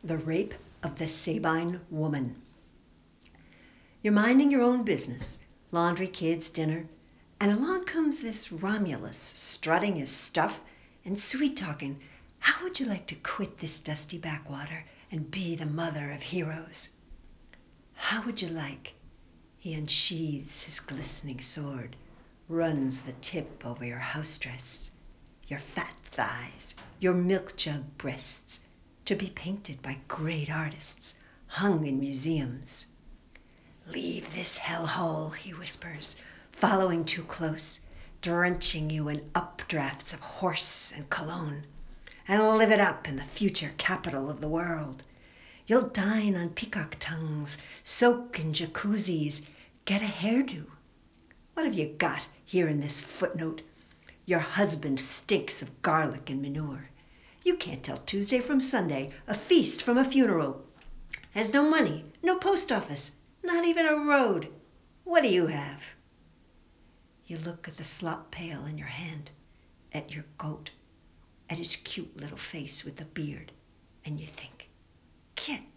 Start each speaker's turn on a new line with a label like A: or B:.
A: The Rape of the Sabine Woman. You're minding your own business, laundry, kids, dinner, and along comes this Romulus, strutting his stuff and sweet-talking. How would you like to quit this dusty backwater and be the mother of heroes? How would you like? He unsheathes his glistening sword, runs the tip over your house dress, your fat thighs, your milk jug breasts, to be painted by great artists, hung in museums. Leave this hellhole, he whispers, following too close, drenching you in updrafts of horse and cologne, and live it up in the future capital of the world. You'll dine on peacock tongues, soak in jacuzzis, get a hairdo. What have you got here in this footnote? Your husband stinks of garlic and manure. You can't tell Tuesday from Sunday, a feast from a funeral. Has no money, no post office, not even a road. What do you have? You look at the slop pail in your hand, at your goat, at his cute little face with the beard, and you think, Kit,